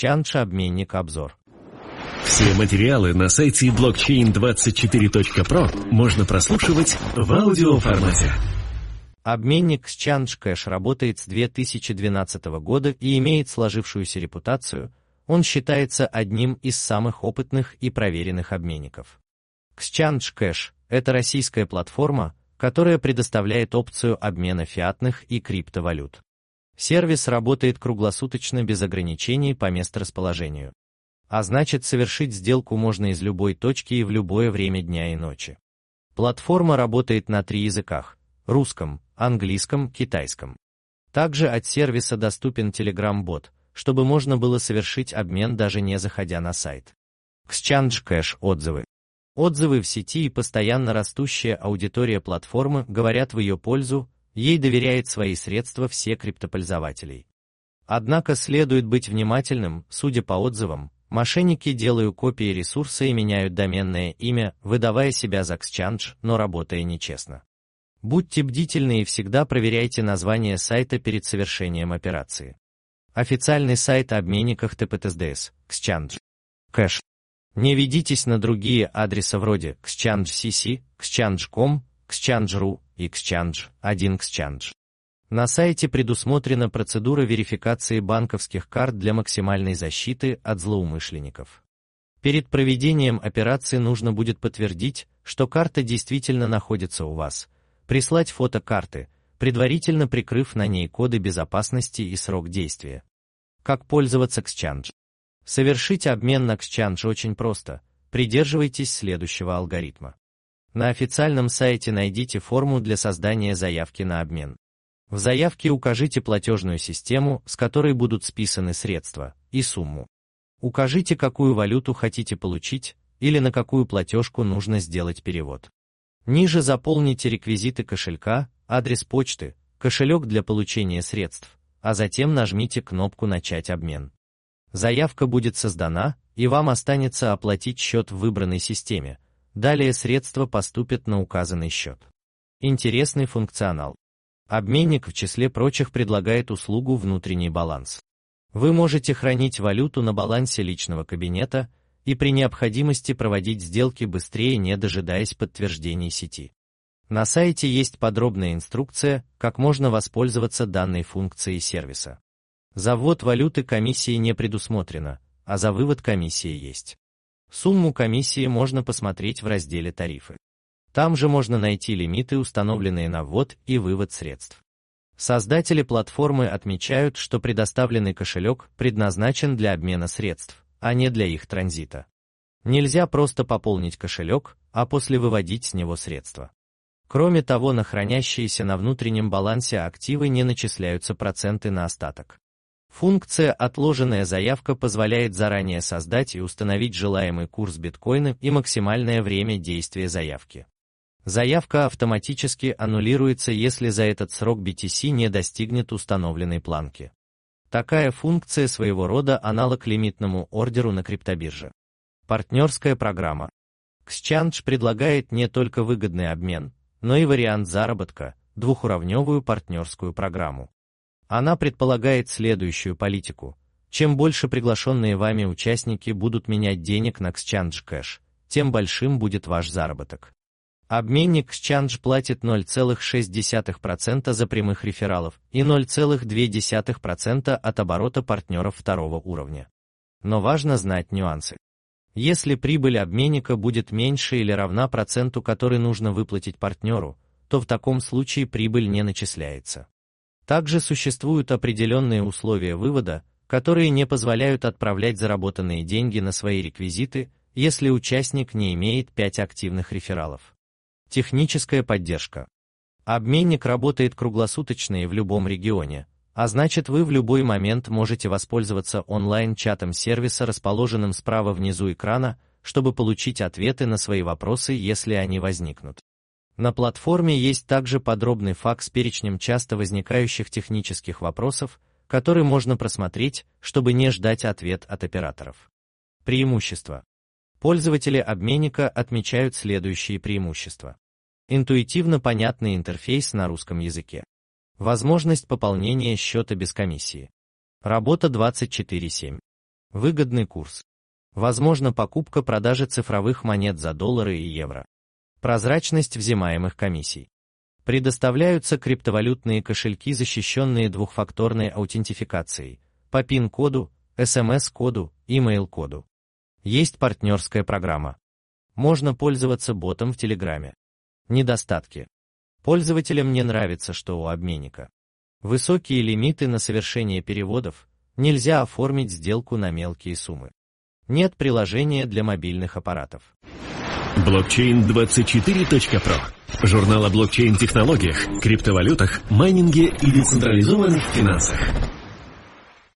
Exchange обменник обзор. Все материалы на сайте blockchain24.pro можно прослушивать в аудиоформате. Обменник Exchange Cash работает с 2012 года и имеет сложившуюся репутацию. Он считается одним из самых опытных и проверенных обменников. Exchange Cash – это российская платформа, которая предоставляет опцию обмена фиатных и криптовалют. Сервис работает круглосуточно без ограничений по месторасположению. А значит, совершить сделку можно из любой точки и в любое время дня и ночи. Платформа работает на 3 языках – русском, английском, китайском. Также от сервиса доступен Telegram-бот, чтобы можно было совершить обмен, даже не заходя на сайт. Exchange Cash отзывы. Отзывы в сети и постоянно растущая аудитория платформы говорят в ее пользу, ей доверяет свои средства все криптопользователей. Однако следует быть внимательным, судя по отзывам, мошенники делают копии ресурса и меняют доменное имя, выдавая себя за Exchange, но работая нечестно. Будьте бдительны и всегда проверяйте название сайта перед совершением операции. Официальный сайт о обменниках ТПТСДС, Exchange Cash. Не ведитесь на другие адреса вроде Exchange.cc, Exchange.com, Exchange.ru и Exchange.1 Exchange. На сайте предусмотрена процедура верификации банковских карт для максимальной защиты от злоумышленников. Перед проведением операции нужно будет подтвердить, что карта действительно находится у вас, прислать фото карты, предварительно прикрыв на ней коды безопасности и срок действия. Как пользоваться Exchange? Совершить обмен на Exchange очень просто, придерживайтесь следующего алгоритма. На официальном сайте найдите форму для создания заявки на обмен. В заявке укажите платежную систему, с которой будут списаны средства, и сумму. Укажите, какую валюту хотите получить, или на какую платежку нужно сделать перевод. Ниже заполните реквизиты кошелька, адрес почты, кошелек для получения средств, а затем нажмите кнопку «Начать обмен». Заявка будет создана, и вам останется оплатить счет в выбранной системе. Далее средства поступят на указанный счет. Интересный функционал. Обменник в числе прочих предлагает услугу «Внутренний баланс». Вы можете хранить валюту на балансе личного кабинета и при необходимости проводить сделки быстрее, не дожидаясь подтверждений сети. На сайте есть подробная инструкция, как можно воспользоваться данной функцией сервиса. За ввод валюты комиссии не предусмотрено, а за вывод комиссии есть. Сумму комиссии можно посмотреть в разделе «Тарифы». Там же можно найти лимиты, установленные на ввод и вывод средств. Создатели платформы отмечают, что предоставленный кошелек предназначен для обмена средств, а не для их транзита. Нельзя просто пополнить кошелек, а после выводить с него средства. Кроме того, на хранящиеся на внутреннем балансе активы не начисляются проценты на остаток. Функция «Отложенная заявка» позволяет заранее создать и установить желаемый курс биткоина и максимальное время действия заявки. Заявка автоматически аннулируется, если за этот срок BTC не достигнет установленной планки. Такая функция своего рода аналог лимитному ордеру на криптобирже. Партнерская программа. Exchange предлагает не только выгодный обмен, но и вариант заработка, двухуровневую партнерскую программу. Она предполагает следующую политику. Чем больше приглашенные вами участники будут менять денег на Exchange Cash, тем большим будет ваш заработок. Обменник Exchange платит 0,6% за прямых рефералов и 0,2% от оборота партнеров второго уровня. Но важно знать нюансы. Если прибыль обменника будет меньше или равна проценту, который нужно выплатить партнеру, то в таком случае прибыль не начисляется. Также существуют определенные условия вывода, которые не позволяют отправлять заработанные деньги на свои реквизиты, если участник не имеет 5 активных рефералов. Техническая поддержка. Обменник работает круглосуточно и в любом регионе, а значит, вы в любой момент можете воспользоваться онлайн-чатом сервиса, расположенным справа внизу экрана, чтобы получить ответы на свои вопросы, если они возникнут. На платформе есть также подробный факт с перечнем часто возникающих технических вопросов, который можно просмотреть, чтобы не ждать ответ от операторов. Преимущества. Пользователи обменника отмечают следующие преимущества. Интуитивно понятный интерфейс на русском языке. Возможность пополнения счета без комиссии. Работа 24/7. Выгодный курс. Возможно покупка-продажа цифровых монет за доллары и евро. Прозрачность взимаемых комиссий. Предоставляются криптовалютные кошельки, защищенные двухфакторной аутентификацией, по PIN-коду, SMS-коду, email-коду. Есть партнерская программа. Можно пользоваться ботом в Телеграме. Недостатки. Пользователям не нравится, что у обменника высокие лимиты на совершение переводов, нельзя оформить сделку на мелкие суммы. Нет приложения для мобильных аппаратов. Blockchain24.pro. Журнал о блокчейн-технологиях, криптовалютах, майнинге и децентрализованных финансах.